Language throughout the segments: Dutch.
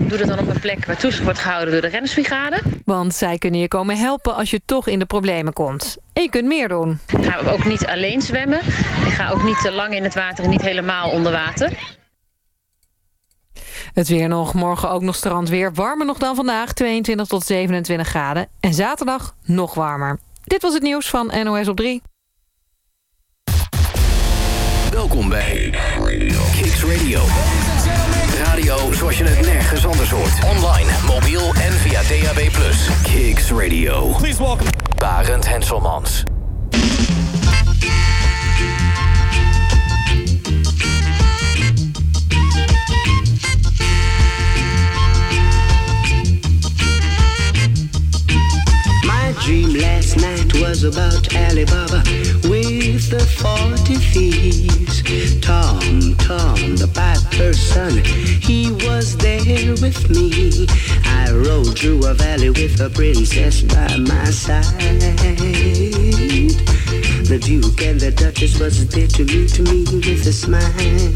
Doe dat dan op een plek waar toezicht wordt gehouden door de reddingsbrigade. Want zij kunnen je komen helpen als je toch in de problemen komt. En je kunt meer doen. Ik ga ook niet alleen zwemmen. Ik ga ook niet te lang in het water en niet helemaal onder water. Het weer nog, morgen ook nog strandweer. Warmer nog dan vandaag, 22 tot 27 graden. En zaterdag nog warmer. Dit was het nieuws van NOS op 3. Welkom bij Kicks Radio. Radio zoals je het nergens anders hoort. Online, mobiel en via DAB+. Kicks Radio. Please welcome Barend Henselmans. My dream last night was about Alibaba with the 40 thieves. Tom, the piper's son, he was there with me. I rode through a valley with a princess by my side. The Duke and the Duchess was there to meet me with a smile.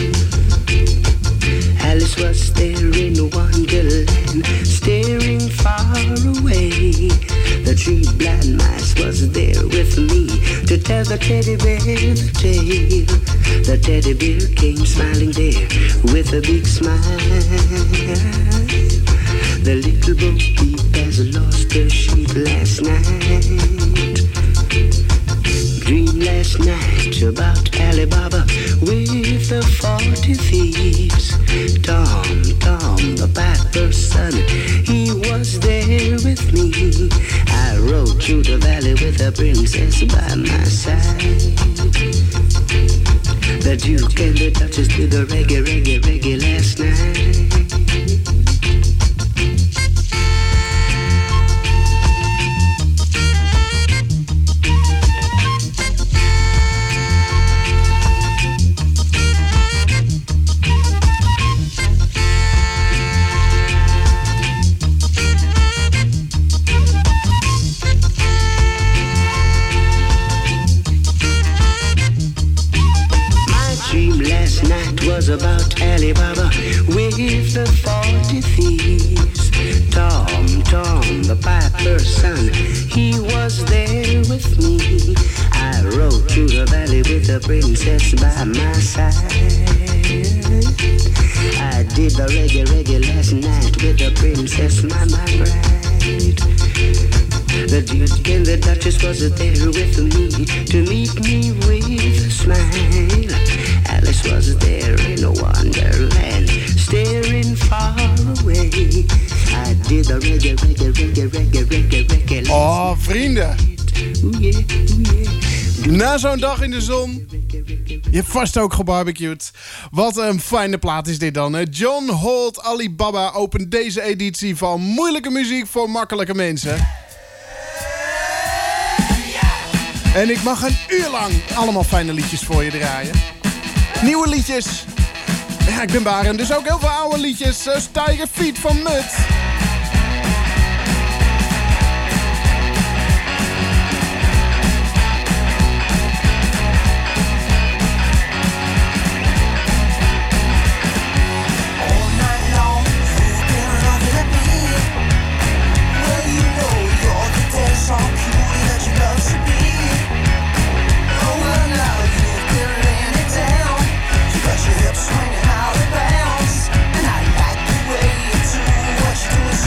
Alice was there in Wonderland, staring far away. The three blind mice was there with me to tell the teddy bear the tale. The teddy bear came smiling there with a big smile. The little Bo Peep has lost her sheep last night. Dream last night about Alibaba with the 40 thieves. Tom, the piper's son, he was there with me. I rode through the valley with a princess by my side. The Duke and the Duchess did the reggae last night. Was about Alibaba with the 40 thieves. Tom, the piper's son, he was there with me. I rode through the valley with the princess by my side. I did the reggae last night with the princess, my bride. The Duke and the Duchess was there with me to meet me with a smile. Alice was there in a wonderland, staring far away. I did the reggae. Oh, vrienden. Na zo'n dag in de zon, je hebt vast ook gebarbecued. Wat een fijne plaat is dit dan, hè? John Holt Alibaba opent deze editie van moeilijke muziek voor makkelijke mensen. En ik mag een uur lang allemaal fijne liedjes voor je draaien. Nieuwe liedjes. Ja, ik ben Barend, dus ook heel veel oude liedjes. Tiger Feet van Mud. Swinging out of bounds, and I like the way you do what you do.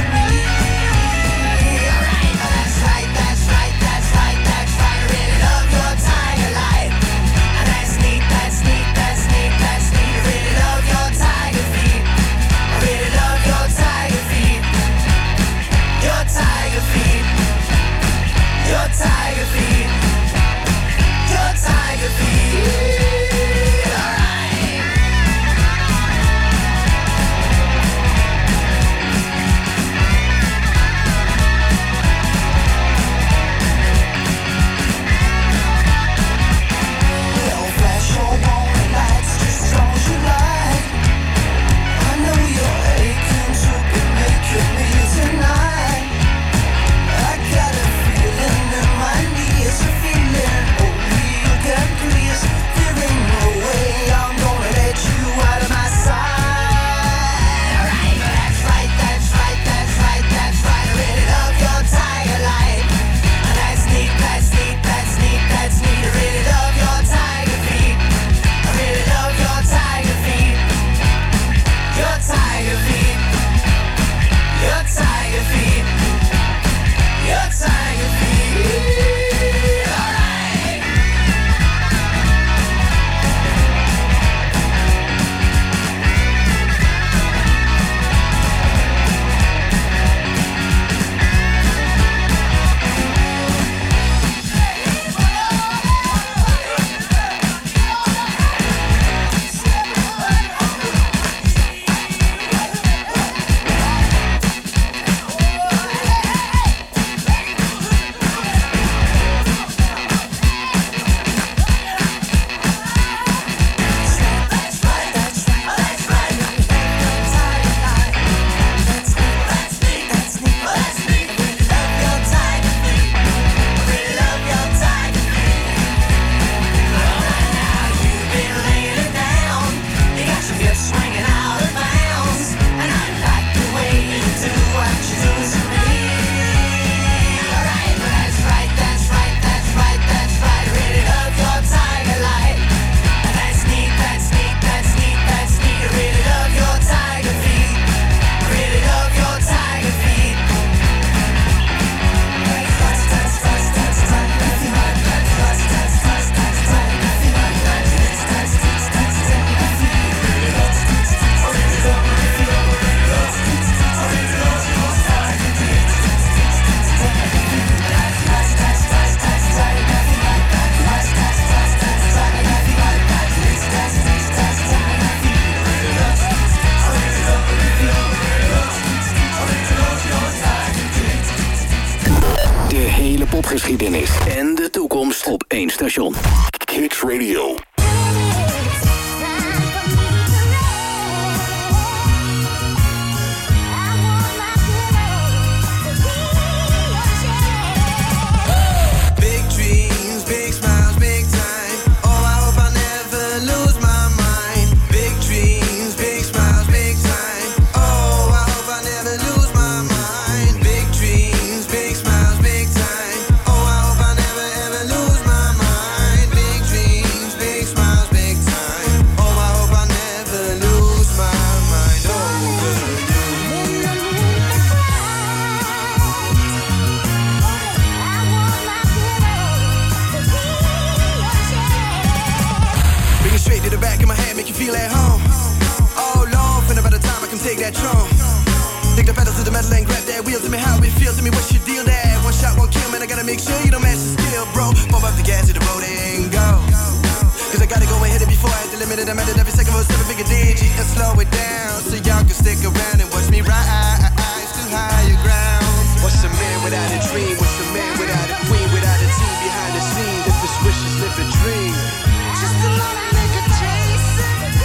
geschiedenis en de toekomst op één station. Kicks Radio. Feel at home. Oh Lord, finna by the time I can take that throne. Take the pedals to the metal and grab that wheel. Tell me how it feels, tell me what's your deal there. One shot, won't kill, man, I gotta make sure you don't match the skill, bro. Pump up the gas to the road and go. Cause I gotta go and hit it before I hit the limit. And I'm at it every second for a 7-figure digit. And slow it down so y'all can stick around and watch me rise to higher ground. What's a man without a dream? What's a man without a queen? Without a team behind the scenes? If it's wishes, live a dream. Just a little nigga chasing.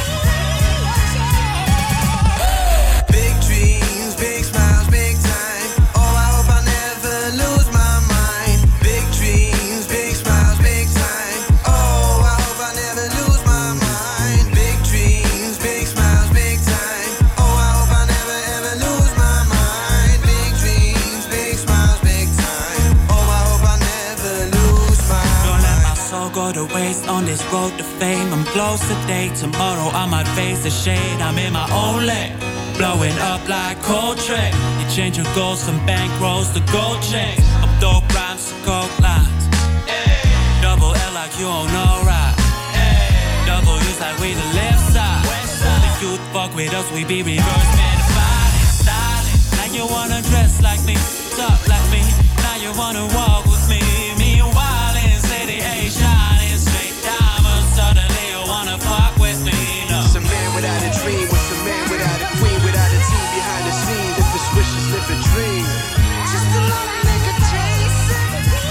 To waste on this road to fame. I'm close today, tomorrow I might face the shade. I'm in my own lane, blowing up like Coltrane. You change your goals from bankrolls to gold chains. I'm dope rhymes to coke lines. Hey. Double L like you don't know right. Hey. Double U's like we the left side. The youth fuck with us, we be reverse modified and styling. Now you wanna dress like me, talk like me. Now you wanna walk with me. Meanwhile in city A shine. Suddenly you wanna fuck with me, no. What's a man without a dream? What's a man without a queen? Without a team behind the scenes? If it's wishes, live a dream. Just a little nigga chasing.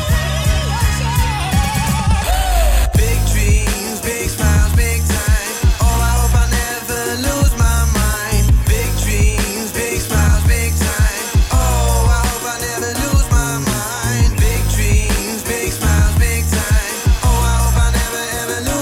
Big dreams, big smiles, big time. Oh, I hope I never lose my mind. Big dreams, big smiles, big time. Oh, I hope I never lose my mind. Big dreams, big smiles, big time. Oh, I hope I never ever lose.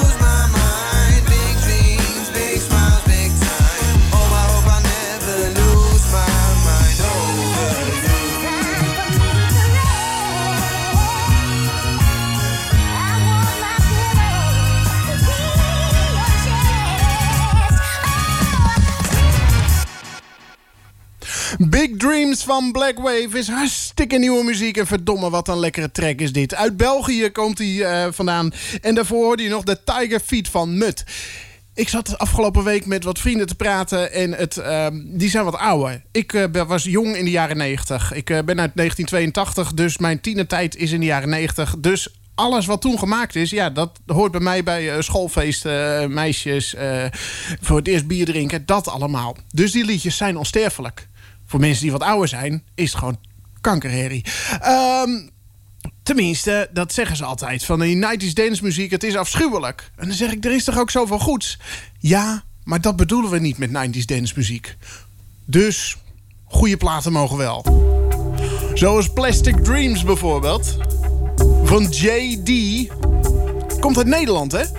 Big Dreams van Black Wave is hartstikke nieuwe muziek. En verdomme, wat een lekkere track is dit. Uit België komt hij vandaan. En daarvoor hoorde je nog de Tiger Feet van Mut. Ik zat afgelopen week met wat vrienden te praten. En die zijn wat ouder. Ik was jong in de jaren 90. Ik ben uit 1982, dus mijn tienertijd is in de jaren 90. Dus alles wat toen gemaakt is, ja, dat hoort bij mij bij schoolfeesten, meisjes, voor het eerst bier drinken, dat allemaal. Dus die liedjes zijn onsterfelijk. Voor mensen die wat ouder zijn, is het gewoon kankerherrie. Tenminste, dat zeggen ze altijd. Van die 90s dance muziek, het is afschuwelijk. En dan zeg ik, er is toch ook zoveel goeds? Ja, maar dat bedoelen we niet met 90s dance muziek. Dus, goede platen mogen wel. Zoals Plastic Dreams bijvoorbeeld. Van JD. Komt uit Nederland, hè?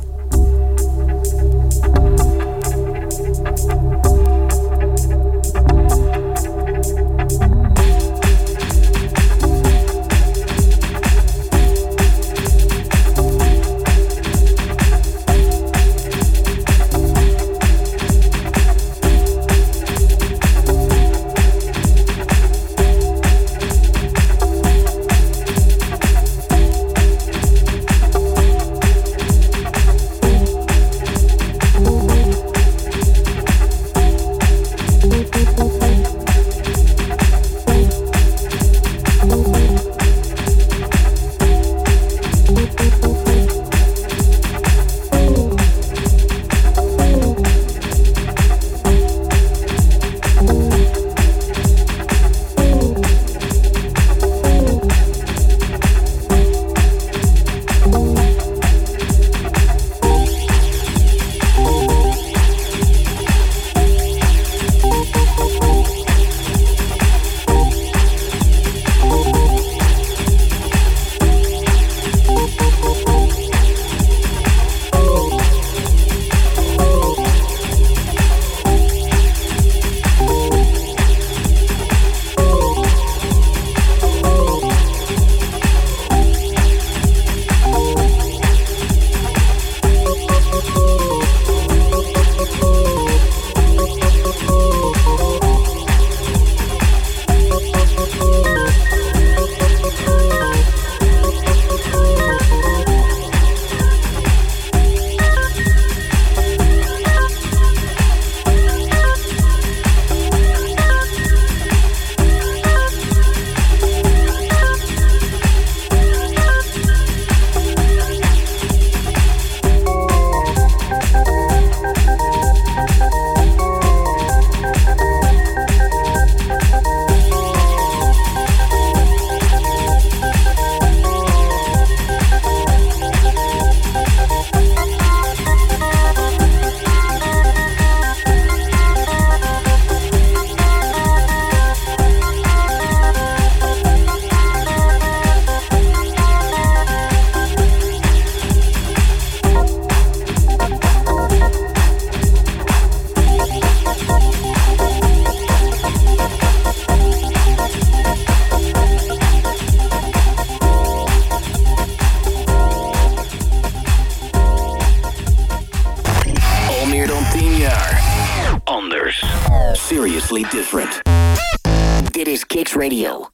Dit is Kicks Radio.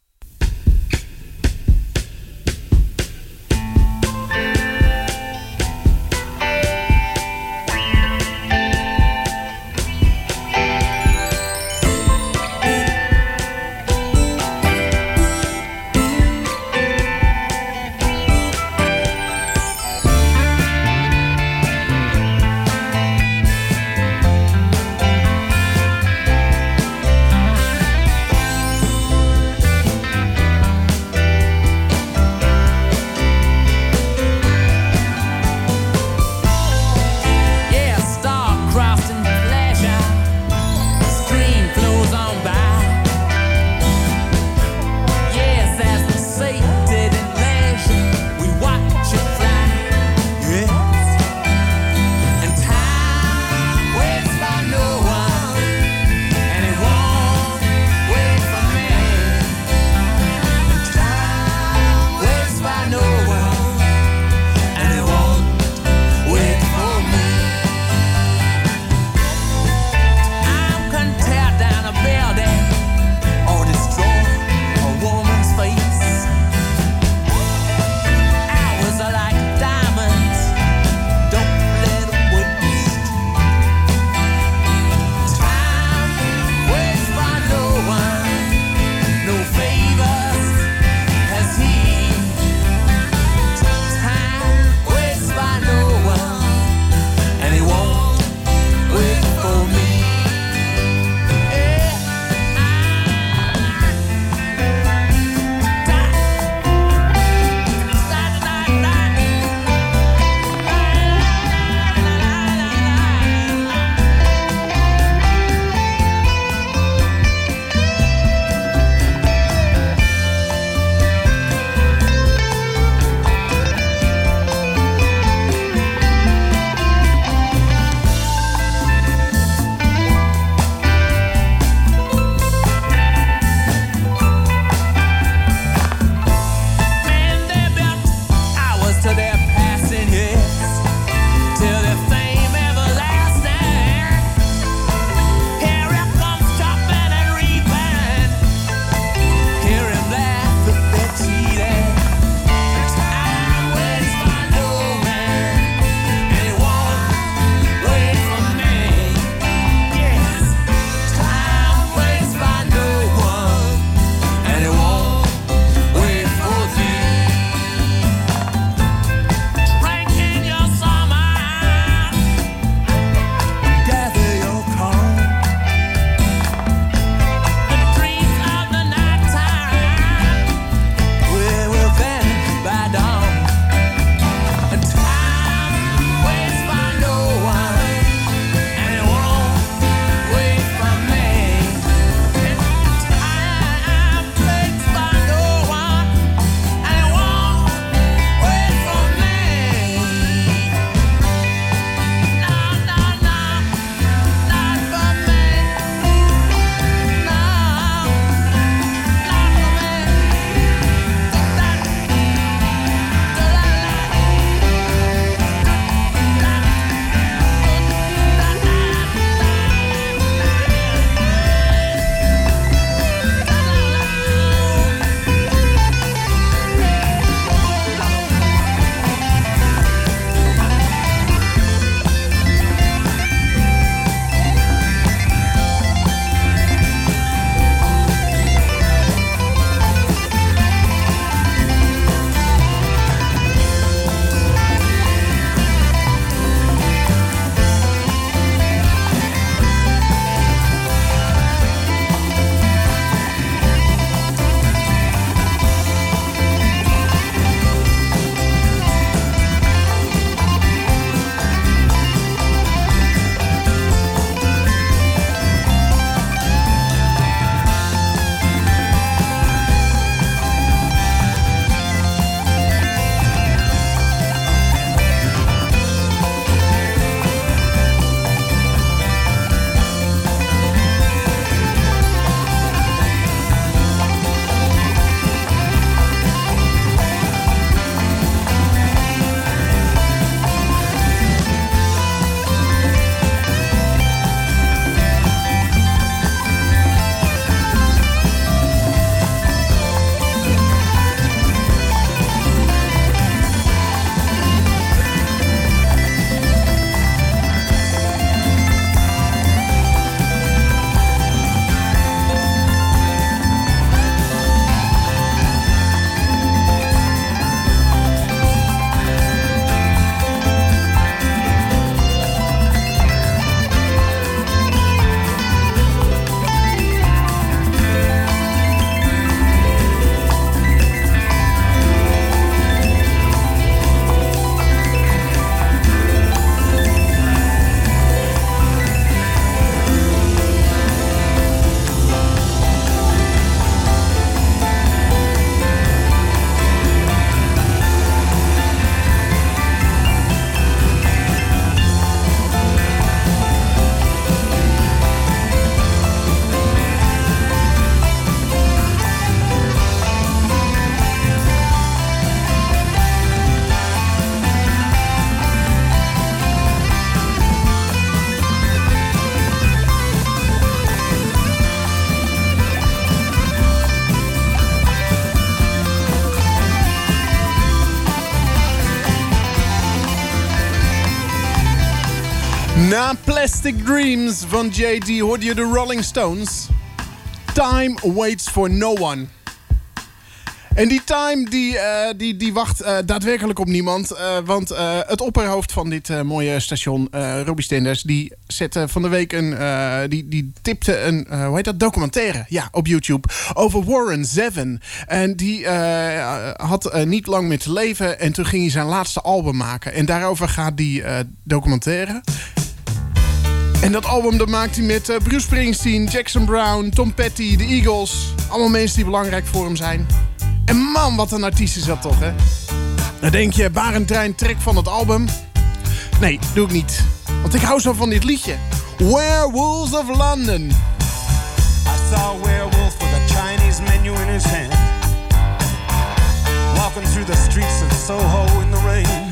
Na Plastic Dreams van JD hoorde je de Rolling Stones. Time waits for no one. En die time die wacht daadwerkelijk op niemand. Want het opperhoofd van dit mooie station, Robbie Stenders, die zette van de week die tipte een documentaire op YouTube over Warren Zevon. En die had niet lang meer te leven en toen ging hij zijn laatste album maken. En daarover gaat die documentaire. En dat album dat maakt hij met Bruce Springsteen, Jackson Brown, Tom Petty, de Eagles. Allemaal mensen die belangrijk voor hem zijn. En man, wat een artiest is dat toch, hè? Dan denk je, Barendrein track van het album? Nee, doe ik niet. Want ik hou zo van dit liedje. Werewolves of London. I saw a werewolf with a Chinese menu in his hand, walking through the streets of Soho in the rain.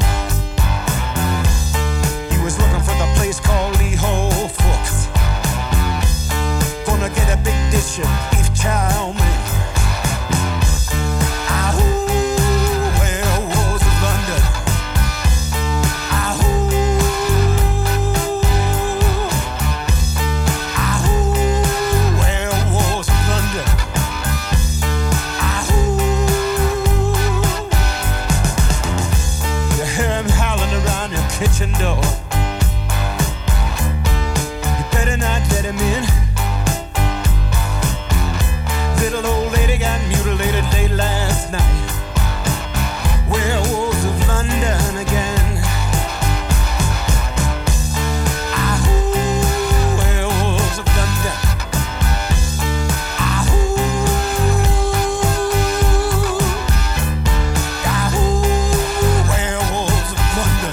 He was looking for the place called Lee Ho Fooks. Gonna get a big dish of beef chow mein. Kitchen door. You better not let him in. Little old lady got mutilated late last night. Werewolves of London again. Ahoo, werewolves of London. Ahoo, ahoo, werewolves of London.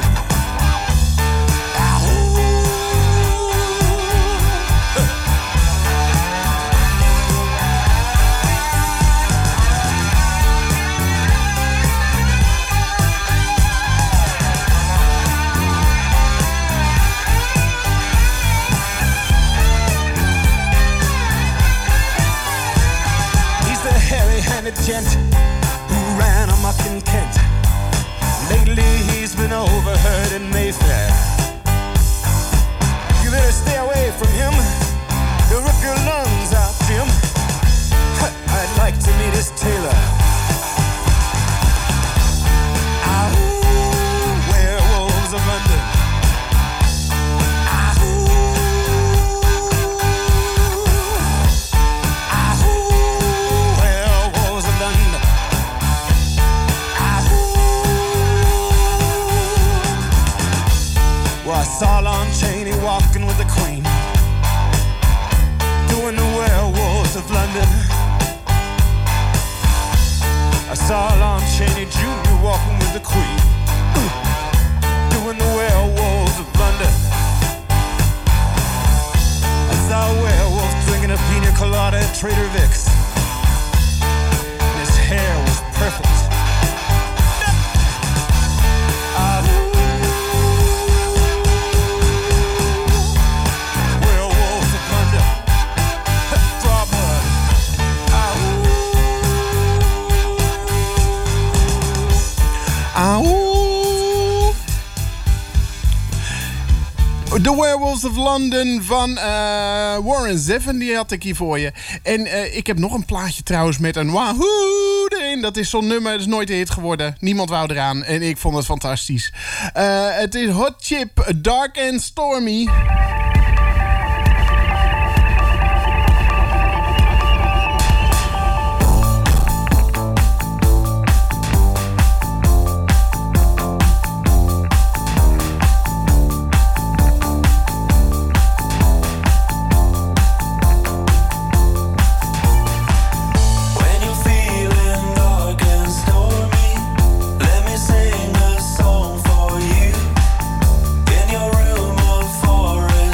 Gent who ran amok in Kent. Lately he's been overheard in Mayfair. You better stay away from him. He'll rip your lungs out, Jim. I'd like to meet his tailor. Ahoo, werewolves of London. I saw Lon Chaney walking with the Queen, doing the werewolves of London. I saw Lon Chaney Jr. walking with the Queen, doing the werewolves of London. I saw a werewolf drinking a pina colada at Trader Vic's. And his hair was perfect. The Werewolves of London van Warren Zevon, die had ik hier voor je. En ik heb nog een plaatje trouwens met een wahoo erin. Dat is zo'n nummer, dat is nooit een hit geworden. Niemand wou eraan en ik vond het fantastisch. Het is Hot Chip, Dark and Stormy. Song for you in your room of forest.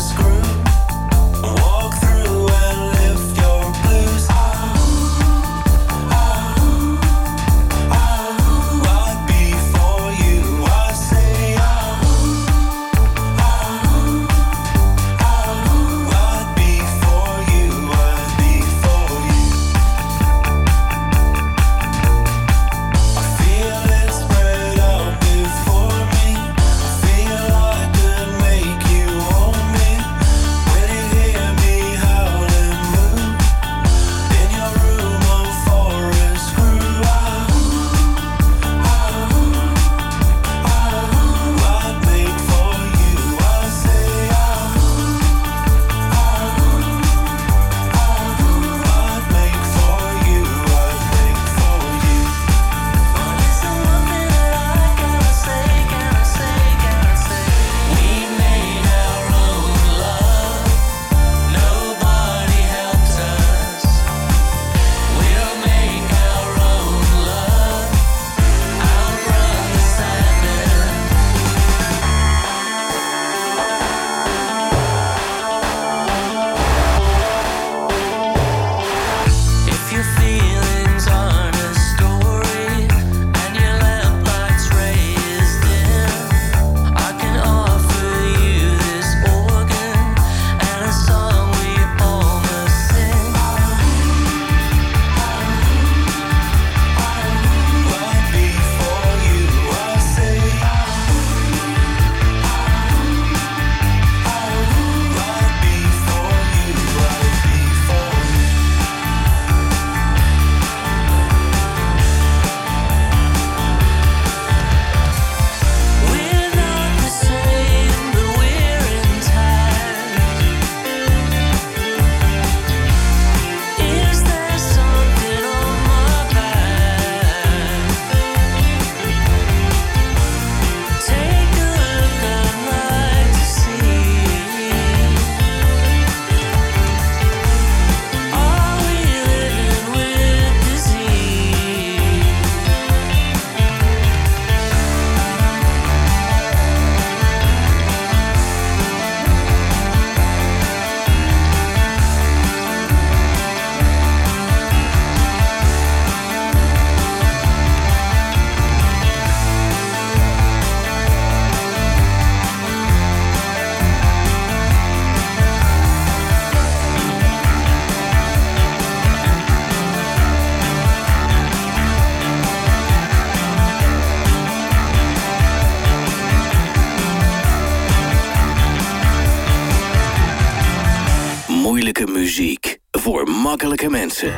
Muziek voor makkelijke mensen.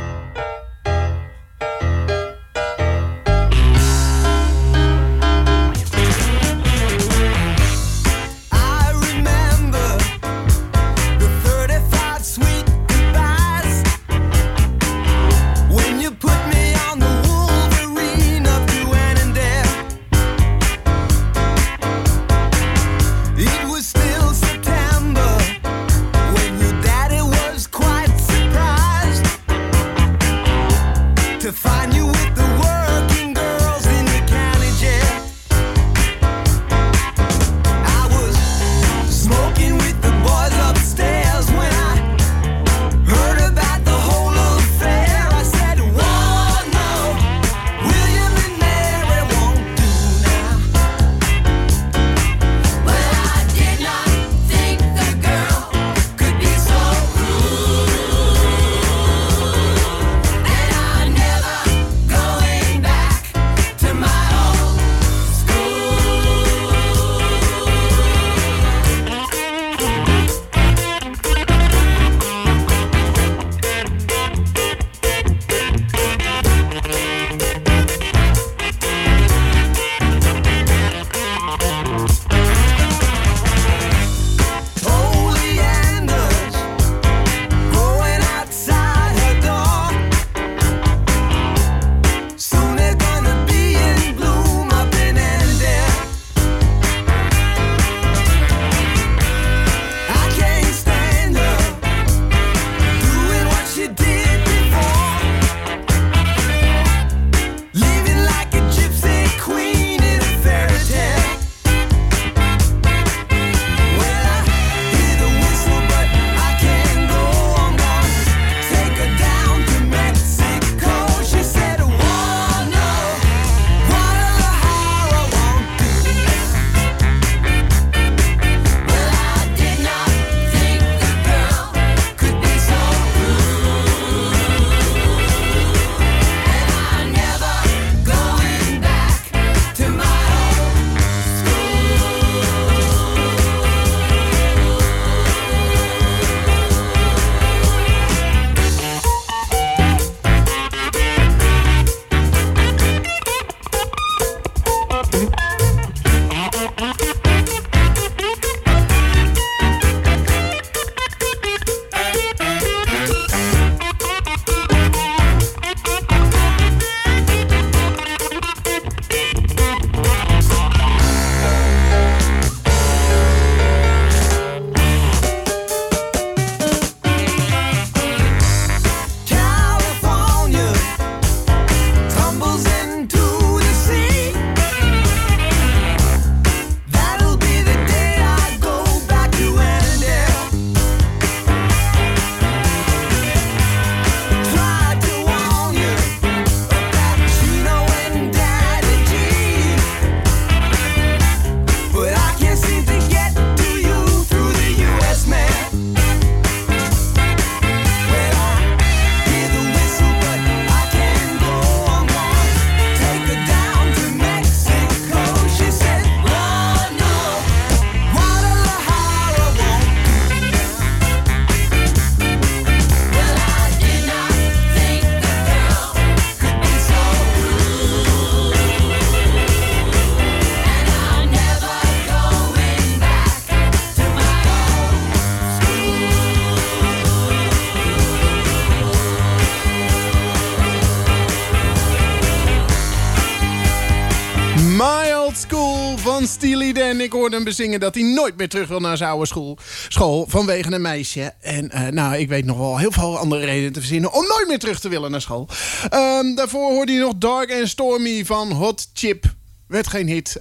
van Steely Dan. Ik hoorde hem bezingen dat hij nooit meer terug wil naar zijn oude school vanwege een meisje. En nou, ik weet nog wel heel veel andere redenen te verzinnen om nooit meer terug te willen naar school. Daarvoor hoorde je nog Dark and Stormy van Hot Chip. Werd geen hit.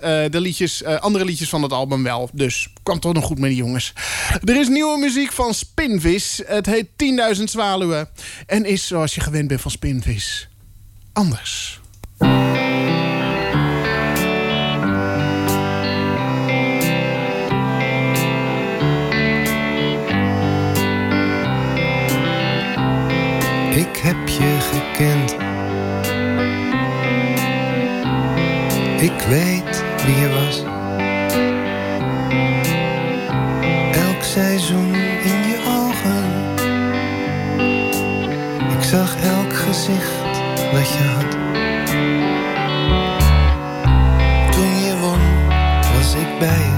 Andere liedjes van het album wel. Dus kwam toch nog goed met die jongens. Er is nieuwe muziek van Spinvis. Het heet 10.000 zwaluwen. En is, zoals je gewend bent van Spinvis, anders. Ik heb je gekend. Ik weet wie je was. Elk seizoen in je ogen wat je had. Toen je won, was ik bij je.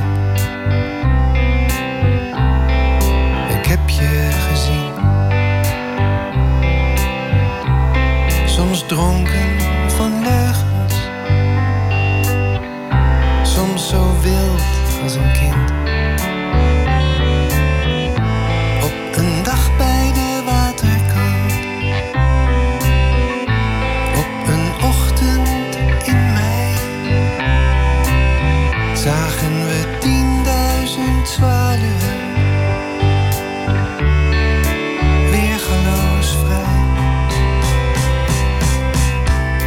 Ik heb je gezien. Soms dronken van leugens, soms zo wild als een kind. Op een dag bij de waterkant, op een ochtend in mei, zagen we 10.000 zwaluwen, weergaloos vrij.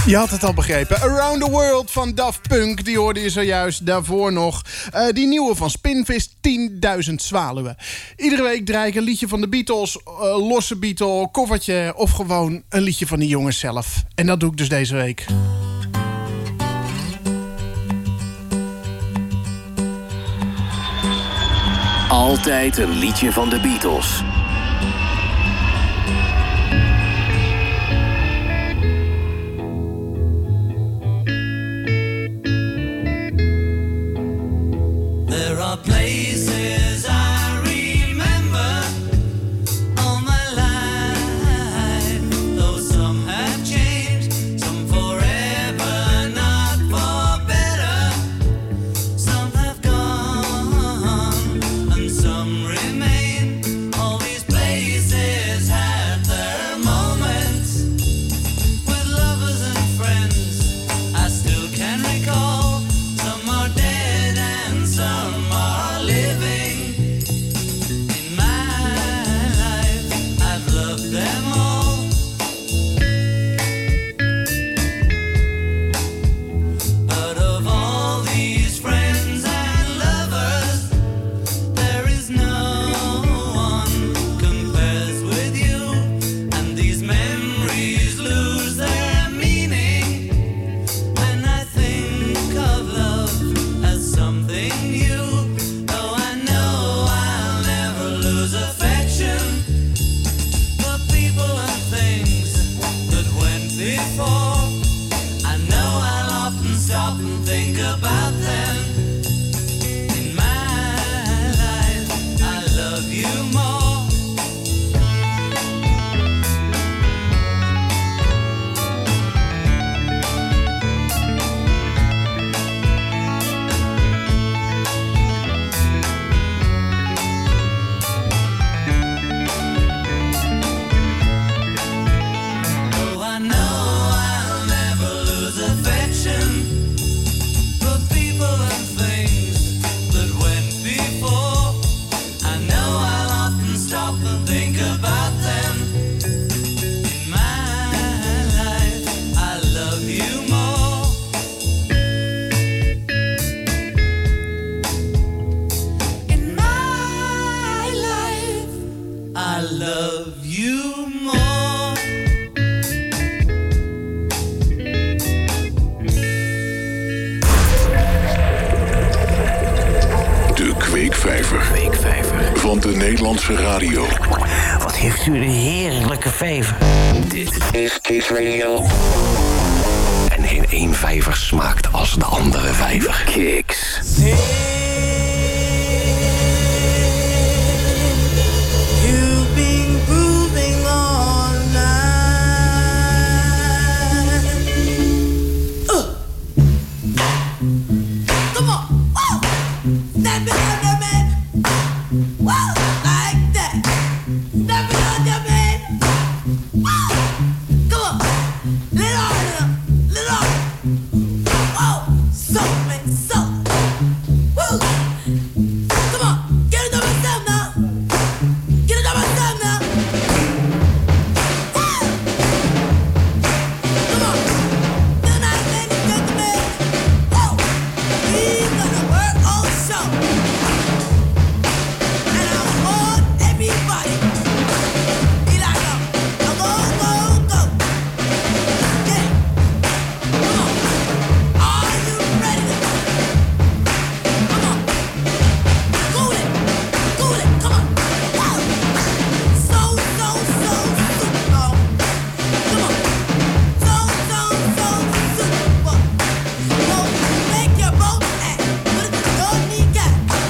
Je had het al begrepen. Around the World van Daft Punk. Die hoorde je zojuist. Daarvoor nog die nieuwe van Spinvis, 10.000 zwaluwen. Iedere week draai ik een liedje van de Beatles. Losse Beatle, koffertje of gewoon een liedje van die jongens zelf. En dat doe ik dus deze week. Altijd een liedje van de Beatles. There are places I remember all my life, though some have changed, some forever, not for better. Some have gone and some remain. All these places had their moments with lovers and friends I still can recall. Some are dead and some are living. In my life, I've loved them all. But of all these friends and lovers, there is no one compares with you. And these memories lose their meaning when I think of love as something new. Though I know I'll never lose affection for people and things that went before. I know I'll often stop and think about them. In my life, I love you more. Though I know I'll never lose affection for people and things that went before. I know I'll often stop and think about them. In my life, I love you more. In my life, I love you more. De Kweekvijver. Van de Nederlandse radio. Wat heeft u een heerlijke vijver. Dit is Kiss Radio. En geen één vijver smaakt als de andere vijver. Kicks. You've been grooving all night. Come on, woo! Snap it on your man. Woo! Like that. Snap it on your man. Woo! Come on, little harder, little harder. Whoa! So man, so. Woo! Come on, get it on myself now. Get it on myself now. Woo! Come on, tonight, ladies and gentlemen. Woo! We're gonna work all show. And I want everybody. Be like a go, go, go. Yeah. Come on. Are you ready to go? Come on. Cool it. Cool it. Come on. Woo! So, so, so super. Come on. So, so, so super. Go make your boat and put it to your kneecap.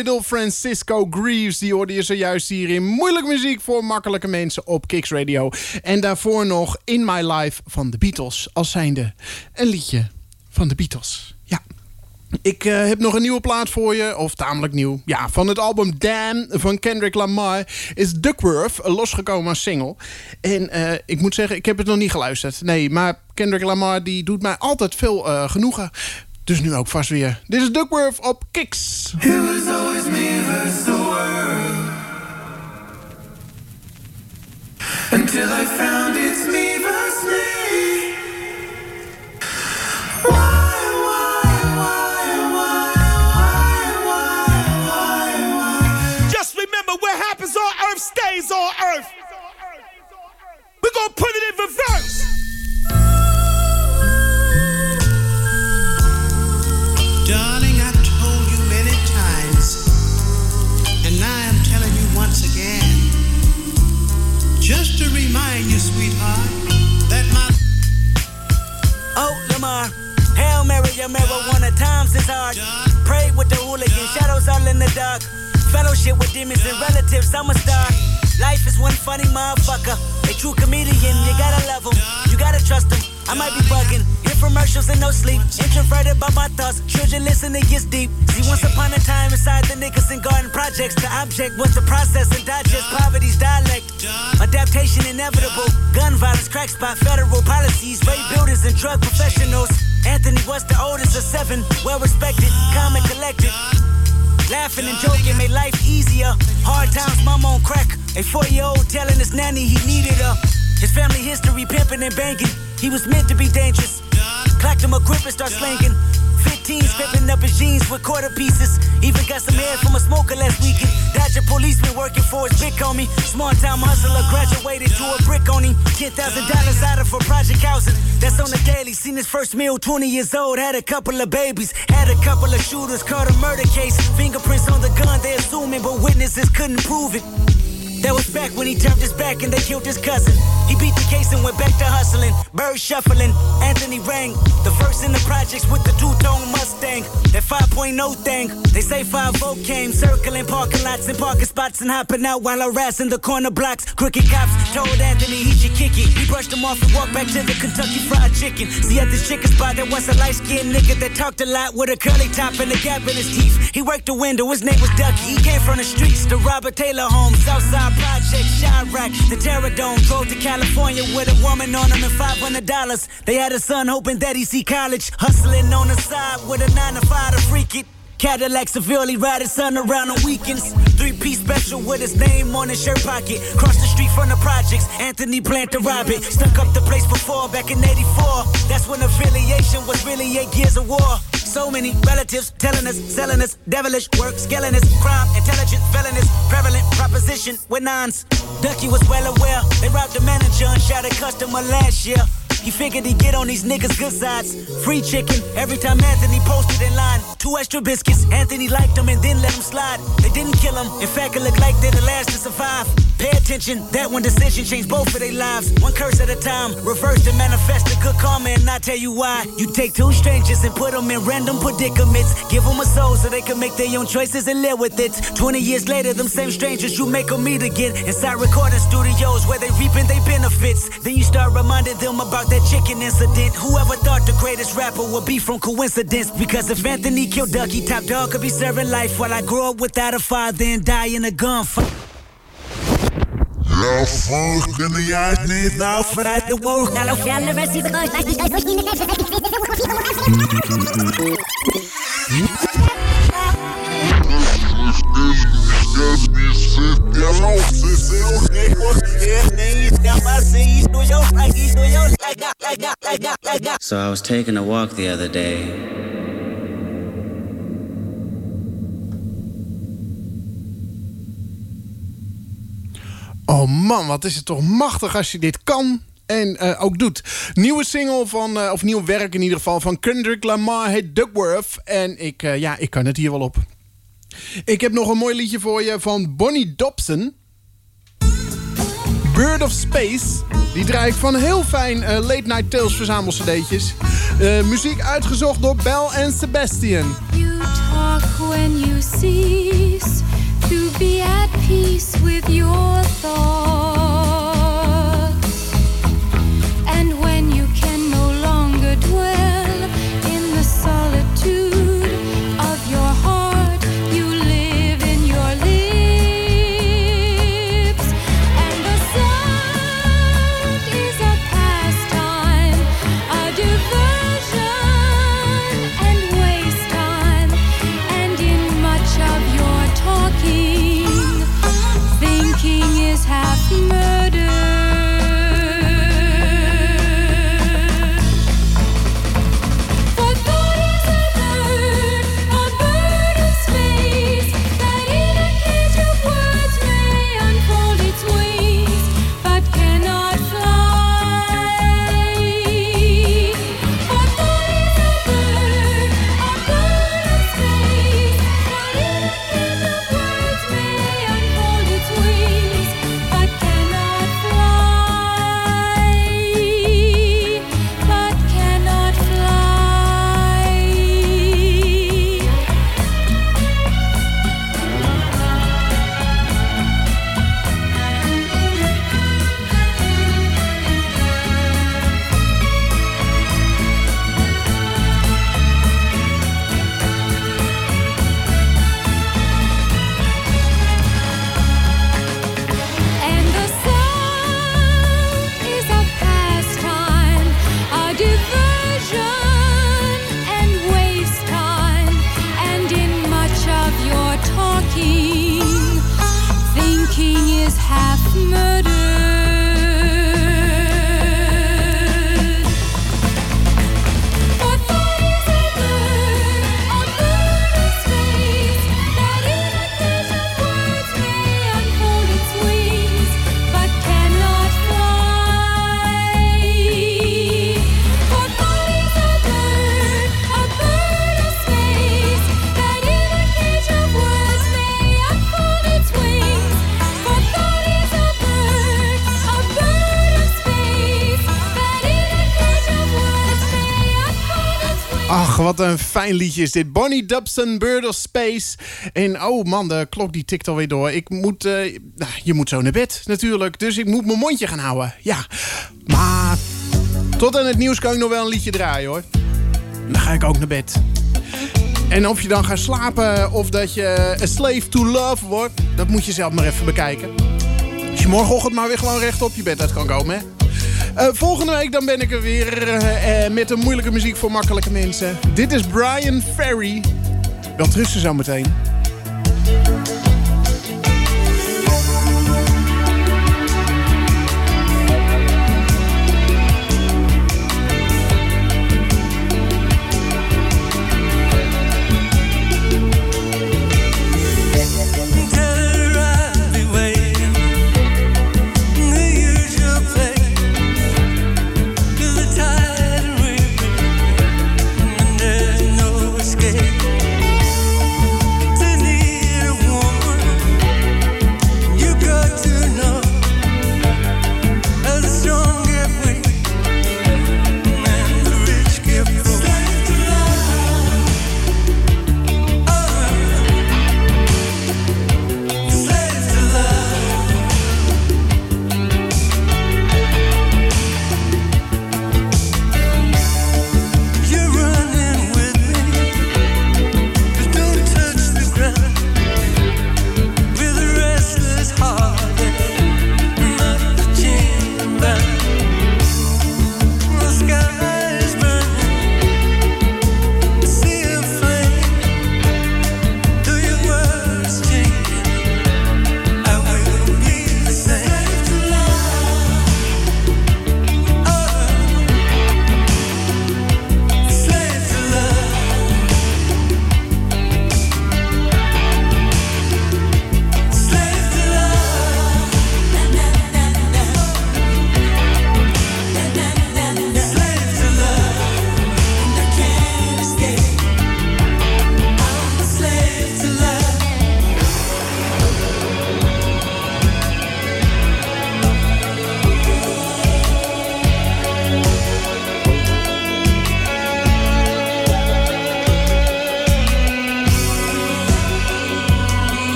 Little Francisco Greaves. Die hoorde je zojuist hier in Moeilijke Muziek voor Makkelijke Mensen op Kicks Radio. En daarvoor nog In My Life van de Beatles. Als zijnde een liedje van de Beatles. Ja. Ik heb nog een nieuwe plaat voor je, of tamelijk nieuw. Ja, van het album Damn van Kendrick Lamar is Duckworth losgekomen als single. En ik moet zeggen, ik heb het nog niet geluisterd. Nee, maar Kendrick Lamar die doet mij altijd veel genoegen. Dus nu ook vast weer. Dit is Duckworth op Kicks. It was always me versus the world. Until I found it's me versus me. What happens on earth stays on earth. We're gonna put it in reverse. Darling, I've told you many times, and now I'm telling you once again, just to remind you, sweetheart, that my... Oh, Lamar, Hail Mary, your marijuana times is hard. Pray with the hooligan, shadows all in the dark. Fellowship with demons and relatives, I'm a star. Life is one funny motherfucker. A true comedian, you gotta love him. You gotta trust him. I might be bugging. Infomercials and no sleep. Introverted by my thoughts. Children listen, it gets deep. See, once upon a time inside the Nicholson Garden projects, the object was to process and digest poverty's dialect. Adaptation inevitable. Gun violence, crack spot, federal policies, rape builders and drug professionals. Anthony was the oldest of 7. Well respected, calm and collected. Laughing and joking made life easier. Hard times, mama on crack. A 4-year-old telling his nanny he needed her. His family history pimping and banking. He was meant to be dangerous. Clacked him a grip and start slanging. 15 scraping up his jeans with quarter pieces. Even got some hair from a smoker last weekend. Dodger policeman working for his big homie. Small time hustler graduated to a brick on him. $10,000 out of for project housing. That's on the daily. Seen his first meal, 20 years old. Had a couple of babies. Had a couple of shooters. Caught a murder case. Fingerprints on the gun, they assuming, but witnesses couldn't prove it. That was back when he turned his back and they killed his cousin. He beat the case and went back to hustling. Birds shuffling, Anthony rang. The first in the projects with the two-tone Mustang. That 5.0 thing. They say 5-0 came, circling parking lots and parking spots and hopping out while harassing the corner blocks. Crooked cops told Anthony he should kick it. He brushed him off and walked back to the Kentucky Fried Chicken. See, at this chicken spot there was a light-skinned nigga that talked a lot with a curly top and a gap in his teeth. He worked the window, his name was Ducky. He came from the streets, the Robert Taylor home, Southside Project, Chirac, the Terror Dome. Drove to California with a woman on him and $500. They had a son hoping that he'd see college. Hustling on the side with a 9-to-5 to freak it. Cadillac severely ride his son around on weekends. 3-piece special with his name on his shirt pocket. Cross the street from the projects, Anthony planned to rob it. Stuck up the place before, back in 84. That's when affiliation was really 8 years of war. So many relatives telling us, selling us, devilish work, scaling us, crime, intelligence, felonies, prevalent proposition with nines. Ducky was well aware, they robbed the manager and shot a customer last year. He figured he'd get on these niggas' good sides. Free chicken every time Anthony posted in line. 2 extra biscuits, Anthony liked them and then let them slide. They didn't kill him, in fact it looked like they're the last to survive. Pay attention, that one decision changed both of their lives. One curse at a time, reverse to manifest a good karma and I'll tell you why. You take 2 strangers and put them in random predicaments. Give them a soul so they can make their own choices and live with it. 20 years later, them same strangers you make them meet again. Inside recording studios where they reaping their benefits. Then you start reminding them about that chicken incident. Whoever thought the greatest rapper would be from coincidence? Because if Anthony killed Ducky, Top Dog could be serving life while I grow up without a father and die in a gunfight. Ja, volgende jaar is niet nou vanuit de woog. Nou, de rest is So I was taking a walk the other day. Oh man, wat is het toch machtig als je dit kan en ook doet. Nieuwe single van, of nieuw werk in ieder geval, van Kendrick Lamar heet Duckworth. En ik kan het hier wel op. Ik heb nog een mooi liedje voor je van Bonnie Dobson. Bird of Space. Die draai ik van heel fijn Late Night Tales verzamel cd'tjes. Muziek uitgezocht door Belle en Sebastian. You talk look when you cease to be at peace with your thoughts, and when you can no longer dwell in the solitude of your heart, you live in your lips, and the sound is a pastime, a diversion and waste time, and in much of your talking, thinking is half murder. For thought is a bird of space, that in a cage of words may unfold its wings, but cannot fly. For thought is a bird of space, that in a cage of words may unfold its wings, but cannot fly, but cannot fly. And the sound is a pastime, a diversion and waste time, and in much of your talking, thinking is half murdered. For thought is a bird of space, that in a cage of words may unfold its wings, but cannot fly. For thought is a bird of space, that in a cage of words may unfold its wings. For thought is a bird of space, that in a cage of words may unfold its wings. Ach, wat een fijn liedje is dit. Bonnie Dobson, Bird of Space. En oh man, de klok die tikt alweer door. Ik moet, je moet zo naar bed natuurlijk. Dus ik moet mijn mondje gaan houden. Ja, maar tot aan het nieuws kan ik nog wel een liedje draaien hoor. En dan ga ik ook naar bed. En of je dan gaat slapen of dat je a slave to love wordt, dat moet je zelf maar even bekijken. Als je morgenochtend maar weer gewoon recht op je bed uit kan komen, hè. Volgende week dan ben ik er weer met een moeilijke muziek voor makkelijke mensen. Dit is Brian Ferry. Wel trusten zo meteen. Escape.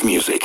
music.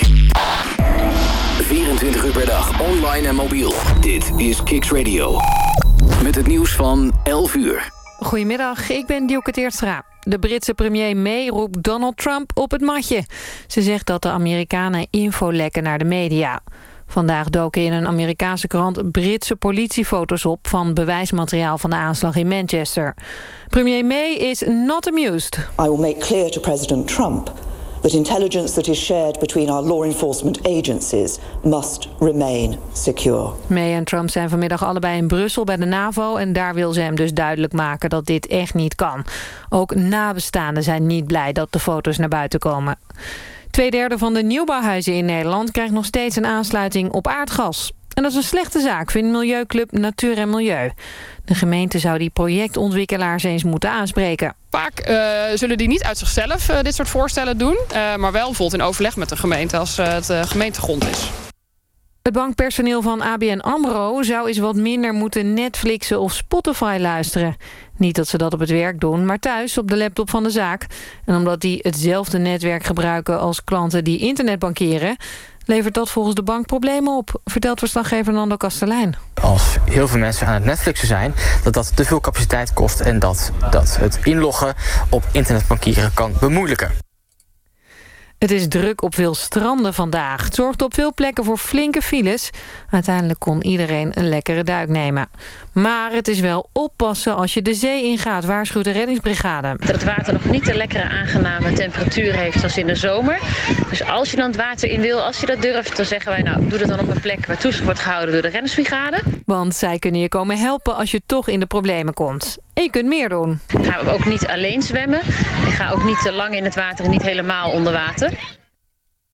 24 uur per dag, online en mobiel. Dit is Kicks Radio. Met het nieuws van 11 uur. Goedemiddag, ik ben Dielke Teertstra. De Britse premier May roept Donald Trump op het matje. Ze zegt dat de Amerikanen info lekken naar de media. Vandaag doken in een Amerikaanse krant Britse politiefoto's op van bewijsmateriaal van de aanslag in Manchester. Premier May is not amused. I will make clear to President Trump that intelligence that is shared between our law enforcement agencies must remain secure. May en Trump zijn vanmiddag allebei in Brussel bij de NAVO en daar wil ze hem dus duidelijk maken dat dit echt niet kan. Ook nabestaanden zijn niet blij dat de foto's naar buiten komen. 2/3 van de nieuwbouwhuizen in Nederland krijgt nog steeds een aansluiting op aardgas. En dat is een slechte zaak, vindt Milieuclub Natuur en Milieu. De gemeente zou die projectontwikkelaars eens moeten aanspreken. Vaak zullen die niet uit zichzelf dit soort voorstellen doen, maar wel bijvoorbeeld in overleg met de gemeente als het gemeentegrond is. Het bankpersoneel van ABN AMRO zou eens wat minder moeten Netflixen of Spotify luisteren. Niet dat ze dat op het werk doen, maar thuis op de laptop van de zaak. En omdat die hetzelfde netwerk gebruiken als klanten die internetbankieren, levert dat volgens de bank problemen op, vertelt verslaggever Nando Kastelein. Als heel veel mensen aan het Netflixen zijn, dat te veel capaciteit kost en dat het inloggen op internetbankieren kan bemoeilijken. Het is druk op veel stranden vandaag. Het zorgt op veel plekken voor flinke files. Uiteindelijk kon iedereen een lekkere duik nemen. Maar het is wel oppassen als je de zee ingaat, waarschuwt de reddingsbrigade. Dat het water nog niet de lekkere aangename temperatuur heeft als in de zomer. Dus als je dan het water in wil, als je dat durft, dan zeggen wij doe dat dan op een plek waar toezicht wordt gehouden door de reddingsbrigade. Want zij kunnen je komen helpen als je toch in de problemen komt. En je kunt meer doen. Gaan we ook niet alleen zwemmen. Ik ga ook niet te lang in het water en niet helemaal onder water.